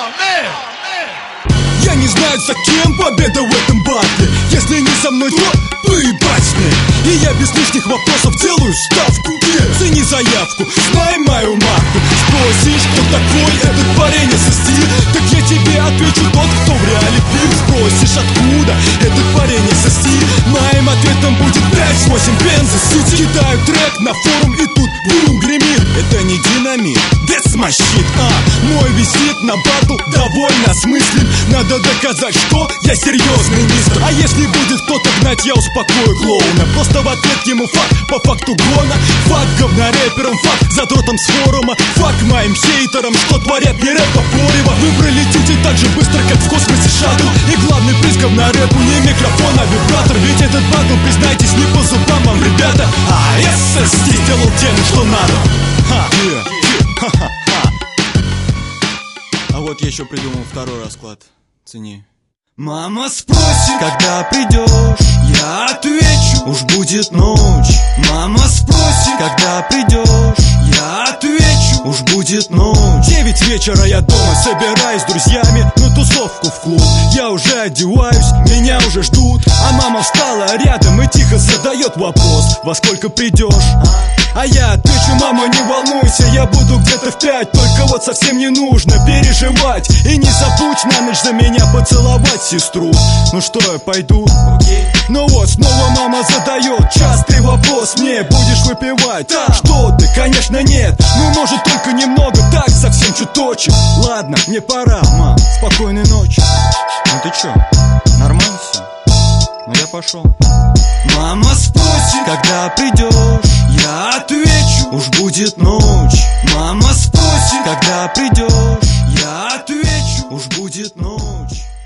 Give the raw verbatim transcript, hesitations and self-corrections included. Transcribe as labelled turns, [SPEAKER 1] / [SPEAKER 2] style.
[SPEAKER 1] Я не знаю, за кем победа в этом батле. Если не со мной, то поебать мне. И я без лишних вопросов делаю ставку. Цени заявку, знай мою марку. Спросишь, кто такой этот парень эс эс ти? Так я тебе отвечу: тот, кто в реале пил. Спросишь, откуда этот парень эс эс ти? Моим ответом будет пять-восемь бенза. Сити кидаю трек на форум, и тут бум гремит. Это не динамит, that's my shit, а мой визит на батл довольно смыслен. Надо доказать, что я серьезный мистер. А если будет кто-то гнать, я успокою клоуна. Просто в ответ ему факт по факту гона. Факт говнорэпером, факт задротом с форума. Факт моим хейтерам, что творят не рэпа порева. Вы пролетите так же быстро, как в космосе шаттл. И главный приз говнорэпу не микрофон, а вибратор. Ведь этот батл, признайтесь, не по зубам вам, ребята. А эс эс ти сделал тем, что надо. Ха. Yeah. Ха-ха-ха. А вот я еще придумал второй расклад. Цени. Мама спросит, когда придешь, я отвечу: уж будет ночь. Мама спросит, когда придешь, я отвечу: уж будет ночь. Девять вечера я дома, собираюсь с друзьями на тусовку в клуб. Я уже одеваюсь, меня уже ждут. А мама встала рядом и тихо задает вопрос: во сколько придешь? А я отвечу: мама, не волнуйся, я буду где-то в пять. Только вот совсем не нужно переживать. И не забудь на ночь за меня поцеловать сестру. Ну что, я пойду? Okay. Ну вот, снова мама задает частый вопрос мне: будешь выпивать? Да. Что ты? Конечно нет. Ну может только немного, так совсем чуточек. Ладно, мне пора, мам, спокойной ночи. Ну ты чё, нормально все? Ну я пошел. Мама спросит, когда придешь, я отвечу: уж будет ночь. Мама спросит, когда придешь, я отвечу: уж будет ночь.